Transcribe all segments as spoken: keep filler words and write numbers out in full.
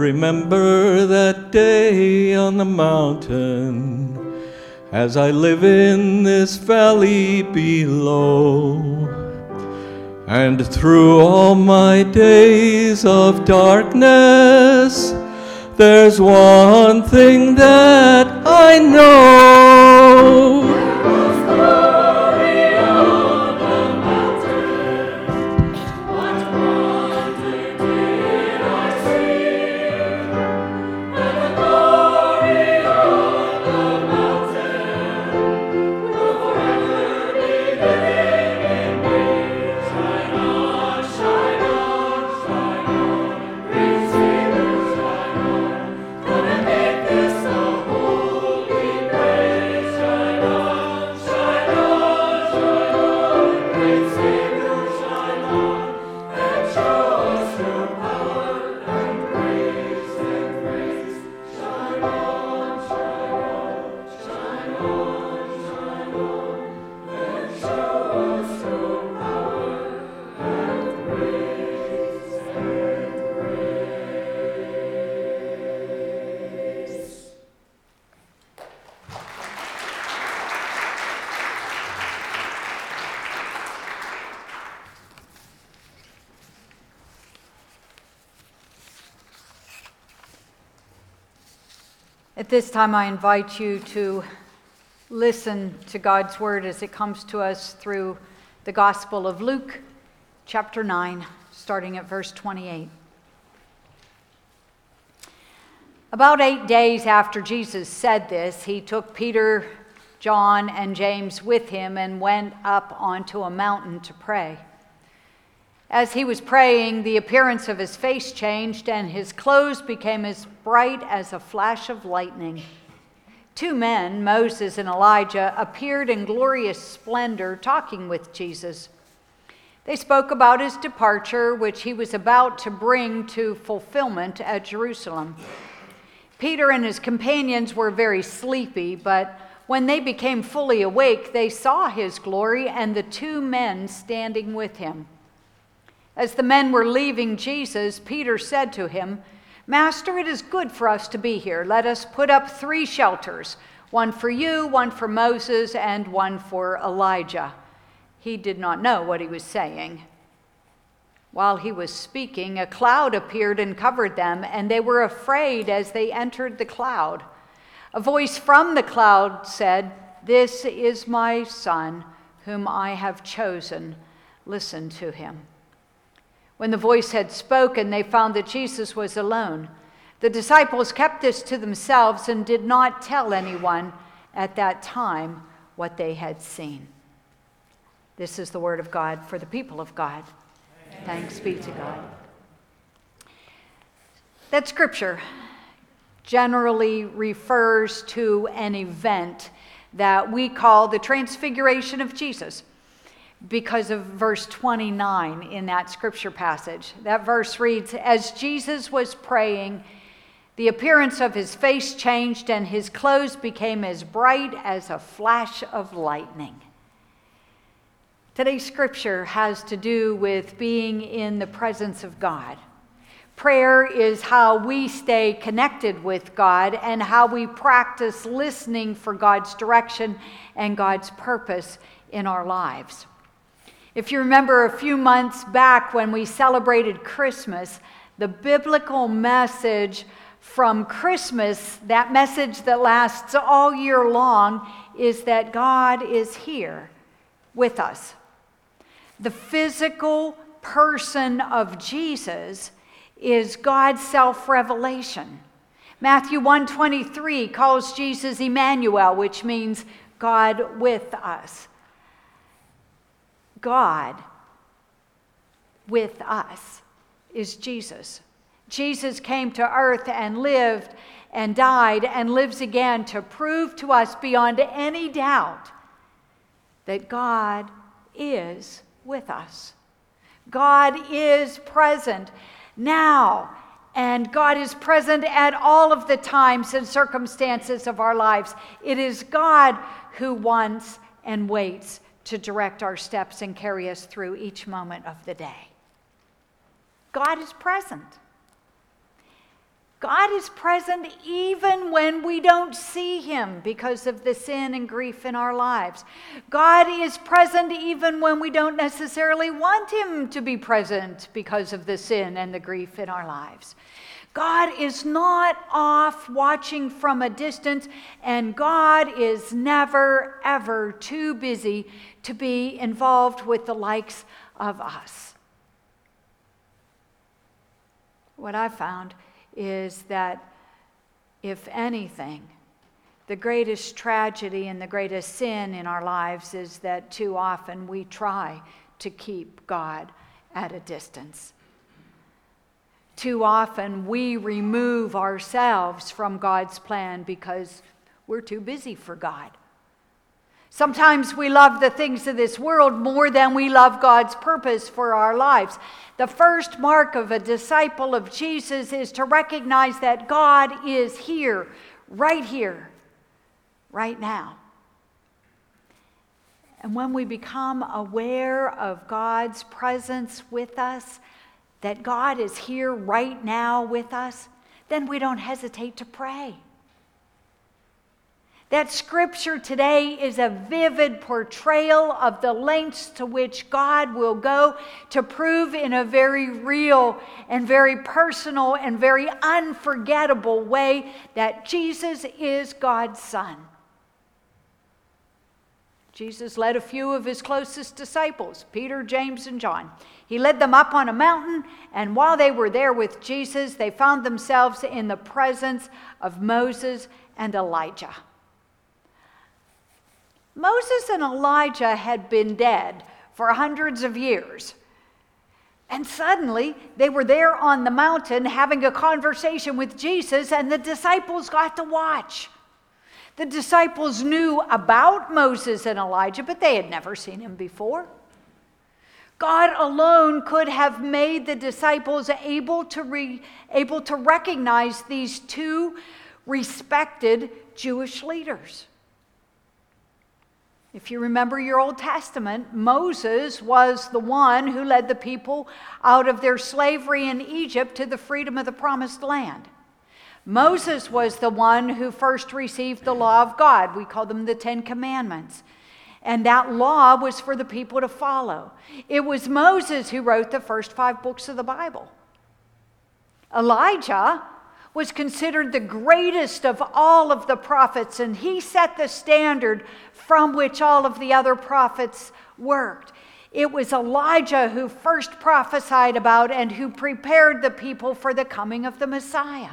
remember that day on the mountain as I live in this valley below. And through all my days of darkness, there's one thing that I know. At this time, I invite you to listen to God's word as it comes to us through the Gospel of Luke, chapter nine, starting at verse twenty-eight. About eight days after Jesus said this, he took Peter, John, and James with him and went up onto a mountain to pray. As he was praying, the appearance of his face changed, and his clothes became as bright as a flash of lightning. Two men, Moses and Elijah, appeared in glorious splendor, talking with Jesus. They spoke about his departure, which he was about to bring to fulfillment at Jerusalem. Peter and his companions were very sleepy, but when they became fully awake, they saw his glory and the two men standing with him. As the men were leaving Jesus, Peter said to him, "Master, it is good for us to be here. Let us put up three shelters, one for you, one for Moses, and one for Elijah." He did not know what he was saying. While he was speaking, a cloud appeared and covered them, and they were afraid as they entered the cloud. A voice from the cloud said, "This is my son, whom I have chosen. Listen to him." When the voice had spoken, they found that Jesus was alone. The disciples kept this to themselves and did not tell anyone at that time what they had seen. This is the word of God for the people of God. Thanks be to God. That scripture generally refers to an event that we call the Transfiguration of Jesus, because of verse twenty-nine in that scripture passage. That verse reads, "As Jesus was praying, the appearance of his face changed, and his clothes became as bright as a flash of lightning." Today's scripture has to do with being in the presence of God. Prayer is how we stay connected with God and how we practice listening for God's direction and God's purpose in our lives. If you remember a few months back when we celebrated Christmas, the biblical message from Christmas, that message that lasts all year long, is that God is here with us. The physical person of Jesus is God's self-revelation. Matthew one twenty-three calls Jesus Emmanuel, which means God with us. God with us is Jesus. Jesus came to earth and lived and died and lives again to prove to us beyond any doubt that God is with us. God is present now, and God is present at all of the times and circumstances of our lives. It is God who wants and waits to direct our steps and carry us through each moment of the day. God is present. God is present even when we don't see him because of the sin and grief in our lives. God is present even when we don't necessarily want him to be present because of the sin and the grief in our lives. God is not off watching from a distance, and God is never, ever too busy to be involved with the likes of us. What I found is that, if anything, the greatest tragedy and the greatest sin in our lives is that too often we try to keep God at a distance. Too often we remove ourselves from God's plan because we're too busy for God. Sometimes we love the things of this world more than we love God's purpose for our lives. The first mark of a disciple of Jesus is to recognize that God is here, right here, right now. And when we become aware of God's presence with us, that God is here right now with us, then we don't hesitate to pray. That scripture today is a vivid portrayal of the lengths to which God will go to prove in a very real and very personal and very unforgettable way that Jesus is God's Son. Jesus led a few of his closest disciples, Peter, James, and John. He led them up on a mountain, and while they were there with Jesus, they found themselves in the presence of Moses and Elijah. Moses and Elijah had been dead for hundreds of years. And suddenly, they were there on the mountain having a conversation with Jesus, and the disciples got to watch. The disciples knew about Moses and Elijah, but they had never seen him before. God alone could have made the disciples able to, re, able to recognize these two respected Jewish leaders. If you remember your Old Testament, Moses was the one who led the people out of their slavery in Egypt to the freedom of the Promised Land. Moses was the one who first received the law of God. We call them the Ten Commandments. And that law was for the people to follow. It was Moses who wrote the first five books of the Bible. Elijah was considered the greatest of all of the prophets, and he set the standard from which all of the other prophets worked. It was Elijah who first prophesied about and who prepared the people for the coming of the Messiah.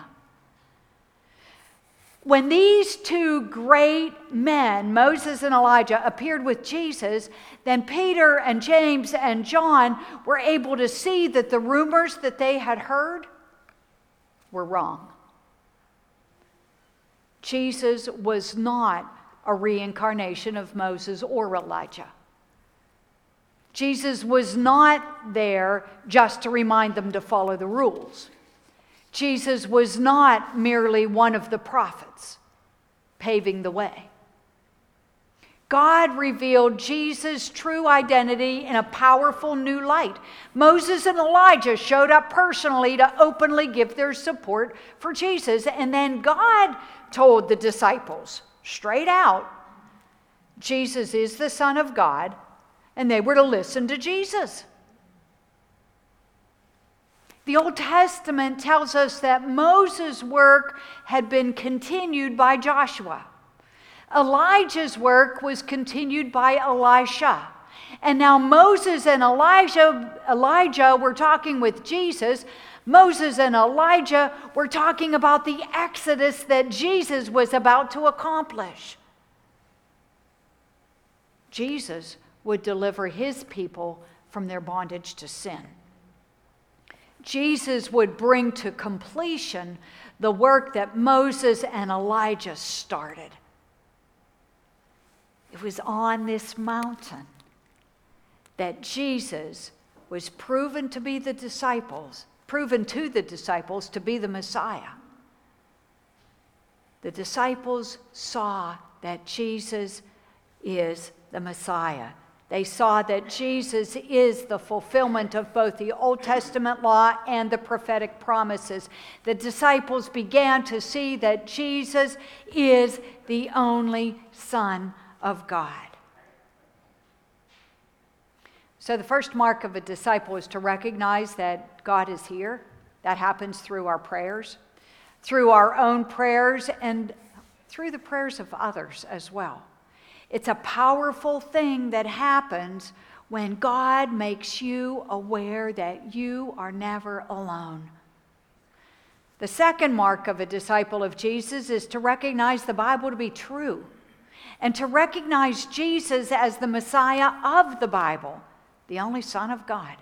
When these two great men, Moses and Elijah, appeared with Jesus, then Peter and James and John were able to see that the rumors that they had heard were wrong. Jesus was not a reincarnation of Moses or Elijah. Jesus was not there just to remind them to follow the rules. Jesus was not merely one of the prophets paving the way. God revealed Jesus' true identity in a powerful new light. Moses and Elijah showed up personally to openly give their support for Jesus. And then God told the disciples straight out, Jesus is the Son of God, and they were to listen to Jesus. The Old Testament tells us that Moses' work had been continued by Joshua. Elijah's work was continued by Elisha. And now Moses and Elijah, Elijah were talking with Jesus. Moses and Elijah were talking about the exodus that Jesus was about to accomplish. Jesus would deliver his people from their bondage to sin. Jesus would bring to completion the work that Moses and Elijah started. It was on this mountain that Jesus was proven to be the disciples, proven to the disciples to be the Messiah. The disciples saw that Jesus is the Messiah, They saw that Jesus is the fulfillment of both the Old Testament law and the prophetic promises. The disciples began to see that Jesus is the only Son of God. So the first mark of a disciple is to recognize that God is here. That happens through our prayers, through our own prayers, and through the prayers of others as well. It's a powerful thing that happens when God makes you aware that you are never alone. The second mark of a disciple of Jesus is to recognize the Bible to be true and to recognize Jesus as the Messiah of the Bible, the only Son of God.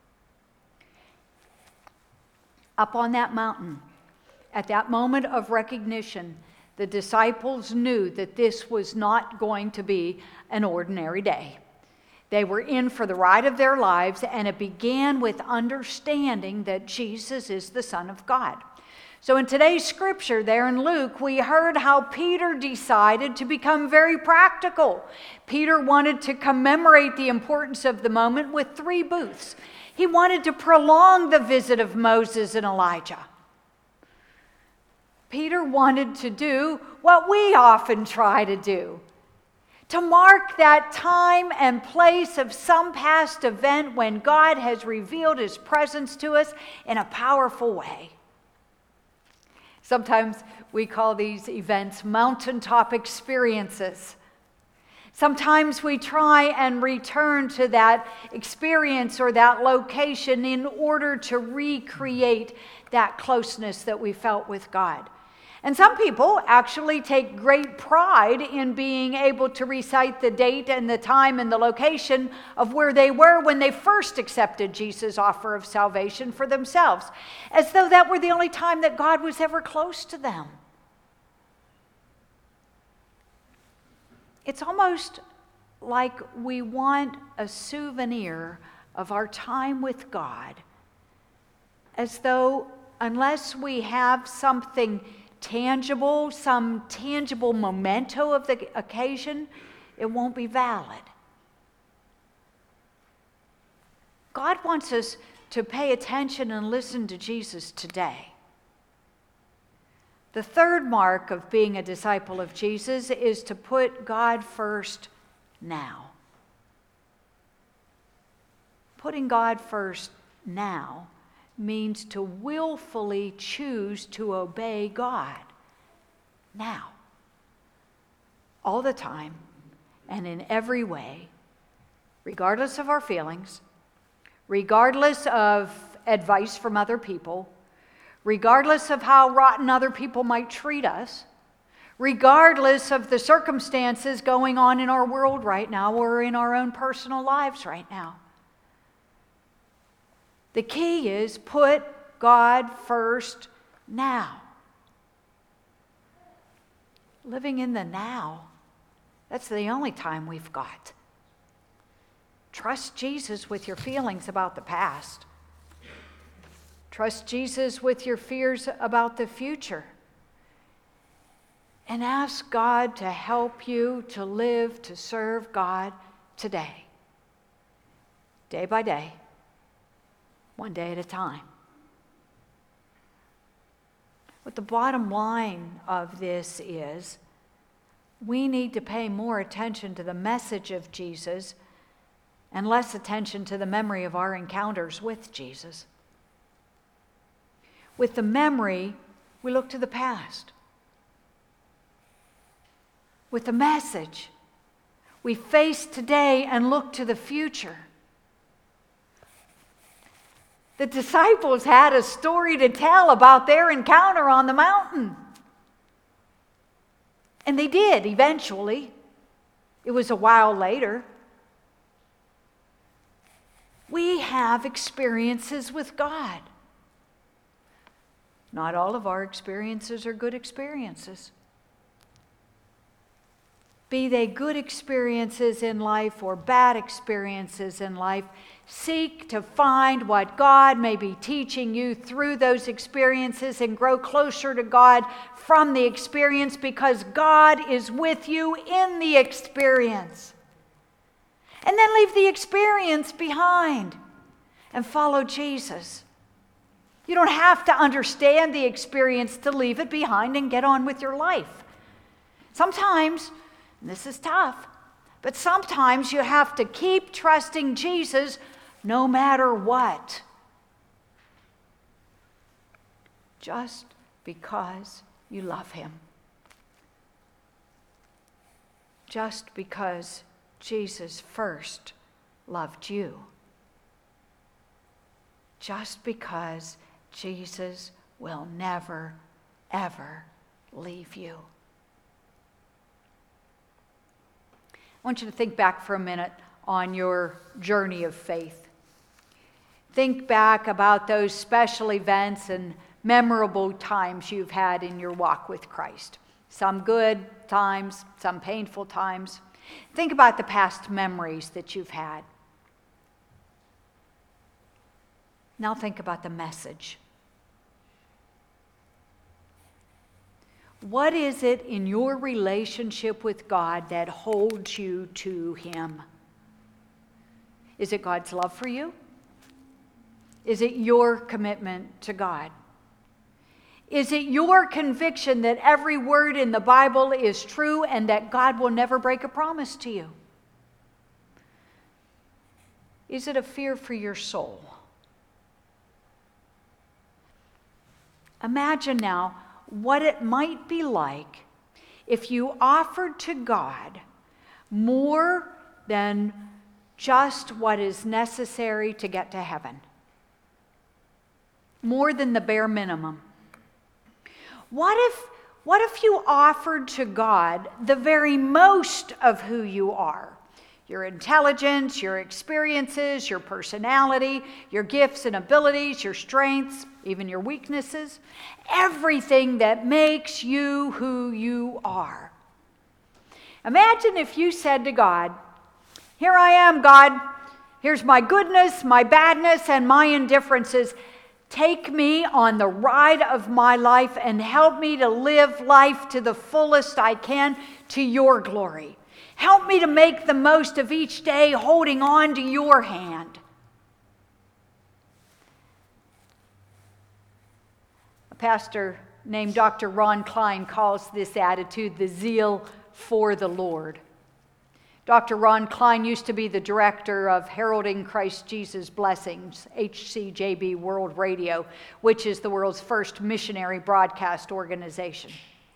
Up on that mountain, at that moment of recognition, the disciples knew that this was not going to be an ordinary day. They were in for the ride of their lives, and it began with understanding that Jesus is the Son of God. So in today's scripture there in Luke, we heard how Peter decided to become very practical. Peter wanted to commemorate the importance of the moment with three booths. He wanted to prolong the visit of Moses and Elijah. Peter wanted to do what we often try to do, to mark that time and place of some past event when God has revealed His presence to us in a powerful way. Sometimes we call these events mountaintop experiences. Sometimes we try and return to that experience or that location in order to recreate that closeness that we felt with God. And some people actually take great pride in being able to recite the date and the time and the location of where they were when they first accepted Jesus' offer of salvation for themselves, as though that were the only time that God was ever close to them. It's almost like we want a souvenir of our time with God, as though unless we have something tangible, some tangible memento of the occasion, it won't be valid. God wants us to pay attention and listen to Jesus today. The third mark of being a disciple of Jesus is to put God first now. Putting God first now means to willfully choose to obey God now, all the time and in every way, regardless of our feelings, regardless of advice from other people, regardless of how rotten other people might treat us, regardless of the circumstances going on in our world right now or in our own personal lives right now. The key is put God first now. Living in the now, that's the only time we've got. Trust Jesus with your feelings about the past. Trust Jesus with your fears about the future. And ask God to help you to live, to serve God today. Day by day. One day at a time. But the bottom line of this is we need to pay more attention to the message of Jesus and less attention to the memory of our encounters with Jesus. With the memory, we look to the past. With the message, we face today and look to the future. The disciples had a story to tell about their encounter on the mountain. And they did eventually. It was a while later. We have experiences with God. Not all of our experiences are good experiences. Be they good experiences in life or bad experiences in life, seek to find what God may be teaching you through those experiences and grow closer to God from the experience, because God is with you in the experience. And then leave the experience behind and follow Jesus. You don't have to understand the experience to leave it behind and get on with your life. Sometimes, and this is tough, but sometimes you have to keep trusting Jesus no matter what. Just because you love him. Just because Jesus first loved you. Just because Jesus will never, ever leave you. I want you to think back for a minute on your journey of faith. Think back about those special events and memorable times you've had in your walk with Christ. Some good times, some painful times. Think about the past memories that you've had. Now think about the message. What is it in your relationship with God that holds you to him? Is it God's love for you? Is it your commitment to God? Is it your conviction that every word in the Bible is true and that God will never break a promise to you? Is it a fear for your soul? Imagine now what it might be like if you offered to God more than just what is necessary to get to heaven. More than the bare minimum. What if, what if you offered to God the very most of who you are? Your intelligence, your experiences, your personality, your gifts and abilities, your strengths, even your weaknesses, everything that makes you who you are. Imagine if you said to God, "Here I am, God. Here's my goodness, my badness, and my indifferences. Take me on the ride of my life and help me to live life to the fullest I can to your glory. Help me to make the most of each day holding on to your hand." A pastor named Doctor Ron Klein calls this attitude the zeal for the Lord. Doctor Ron Klein used to be the director of Heralding Christ Jesus Blessings, H C J B World Radio, which is the world's first missionary broadcast organization.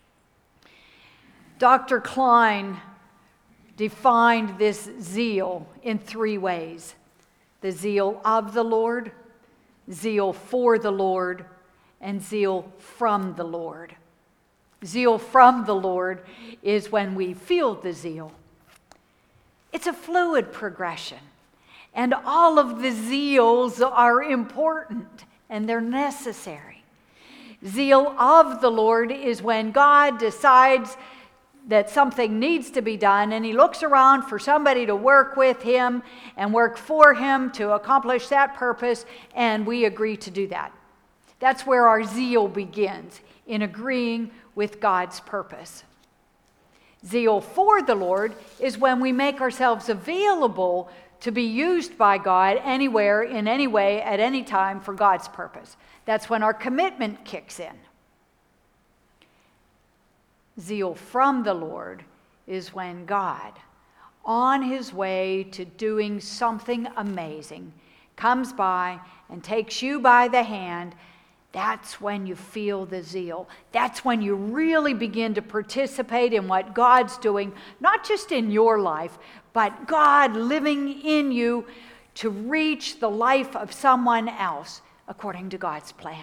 Doctor Klein defined this zeal in three ways: the zeal of the Lord, zeal for the Lord, and zeal from the Lord. Zeal from the Lord is when we feel the zeal. It's a fluid progression, and all of the zeals are important and they're necessary. Zeal of the Lord is when God decides that something needs to be done and he looks around for somebody to work with him and work for him to accomplish that purpose, and we agree to do that. That's where our zeal begins, in agreeing with God's purpose. Zeal for the Lord is when we make ourselves available to be used by God anywhere, in any way, at any time for God's purpose. That's when our commitment kicks in. Zeal from the Lord is when God, on his way to doing something amazing, comes by and takes you by the hand. That's when you feel the zeal. That's when you really begin to participate in what God's doing, not just in your life, but God living in you to reach the life of someone else according to God's plan.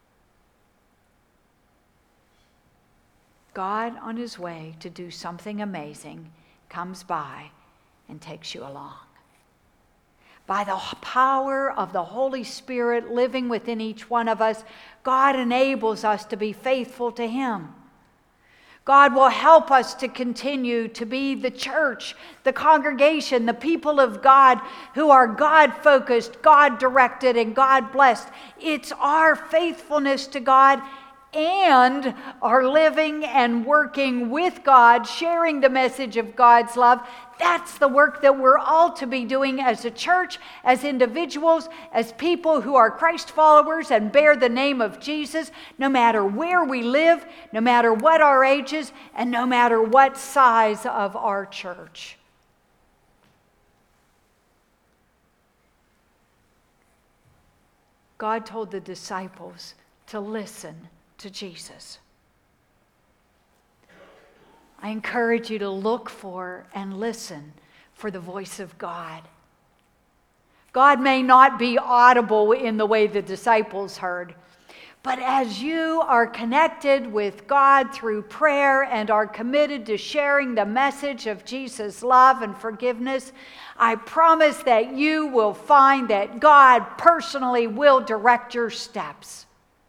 God, on his way to do something amazing, comes by and takes you along. By the power of the Holy Spirit living within each one of us, God enables us to be faithful to him. God will help us to continue to be the church, the congregation, the people of God who are God-focused, God-directed, and God-blessed. It's our faithfulness to God and are living and working with God, sharing the message of God's love. That's the work that we're all to be doing as a church, as individuals, as people who are Christ followers and bear the name of Jesus, no matter where we live, no matter what our age is, and no matter what size of our church. God told the disciples to listen to Jesus. I encourage you to look for and listen for the voice of God. God may not be audible in the way the disciples heard, but as you are connected with God through prayer and are committed to sharing the message of Jesus' love and forgiveness, I promise that you will find that God personally will direct your steps.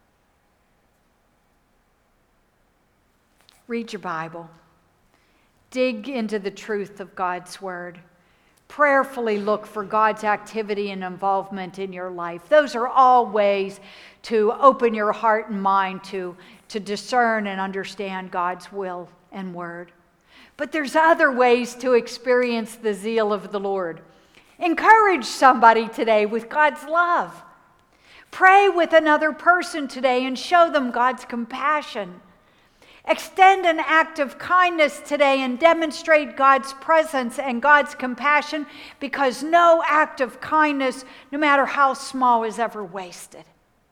Read your Bible. Dig into the truth of God's Word. Prayerfully look for God's activity and involvement in your life. Those are all ways to open your heart and mind to, to discern and understand God's will and Word. But there's other ways to experience the zeal of the Lord. Encourage somebody today with God's love. Pray with another person today and show them God's compassion. Extend an act of kindness today and demonstrate God's presence and God's compassion, because no act of kindness, no matter how small, is ever wasted.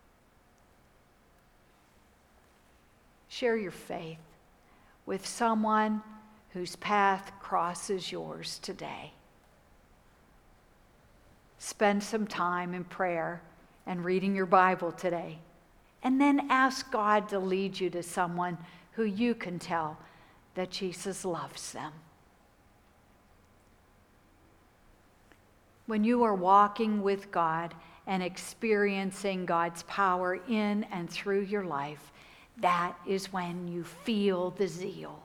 Share your faith with someone whose path crosses yours today. Spend some time in prayer and reading your Bible today, and then ask God to lead you to someone who you can tell that Jesus loves them. When you are walking with God and experiencing God's power in and through your life, that is when you feel the zeal.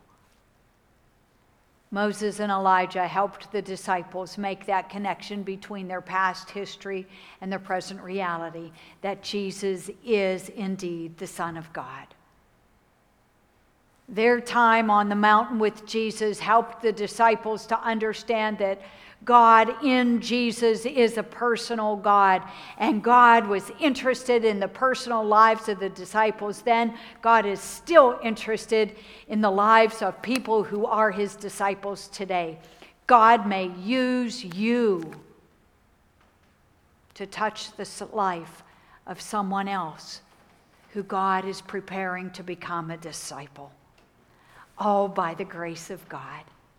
Moses and Elijah helped the disciples make that connection between their past history and their present reality, that Jesus is indeed the Son of God. Their time on the mountain with Jesus helped the disciples to understand that God in Jesus is a personal God, and God was interested in the personal lives of the disciples then. God is still interested in the lives of people who are his disciples today. God may use you to touch the life of someone else who God is preparing to become a disciple. All by the grace of God.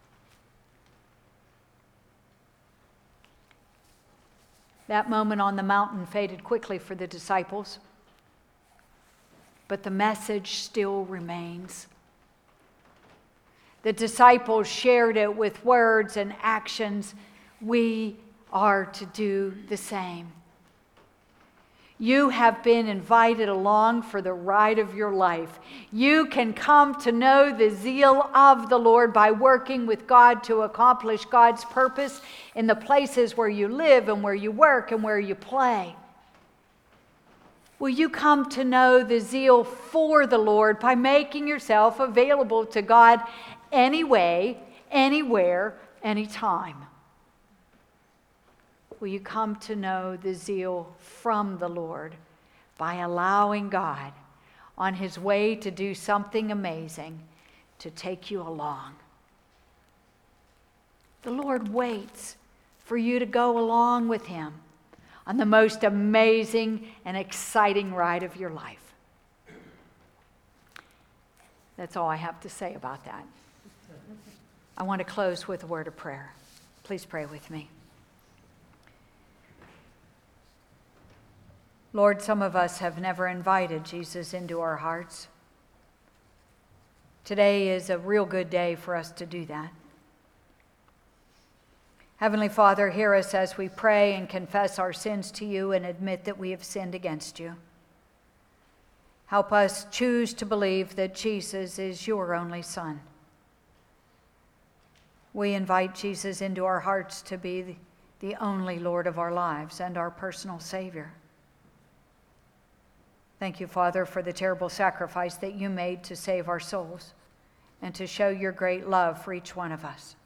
That moment on the mountain faded quickly for the disciples, but the message still remains. The disciples shared it with words and actions. We are to do the same. You have been invited along for the ride of your life. You can come to know the zeal of the Lord by working with God to accomplish God's purpose in the places where you live and where you work and where you play. Will you come to know the zeal for the Lord by making yourself available to God anyway, anywhere, anytime? Will you come to know the zeal from the Lord by allowing God on his way to do something amazing to take you along? The Lord waits for you to go along with him on the most amazing and exciting ride of your life. That's all I have to say about that. I want to close with a word of prayer. Please pray with me. Lord, some of us have never invited Jesus into our hearts. Today is a real good day for us to do that. Heavenly Father, hear us as we pray and confess our sins to you and admit that we have sinned against you. Help us choose to believe that Jesus is your only Son. We invite Jesus into our hearts to be the only Lord of our lives and our personal Savior. Thank you, Father, for the terrible sacrifice that you made to save our souls and to show your great love for each one of us.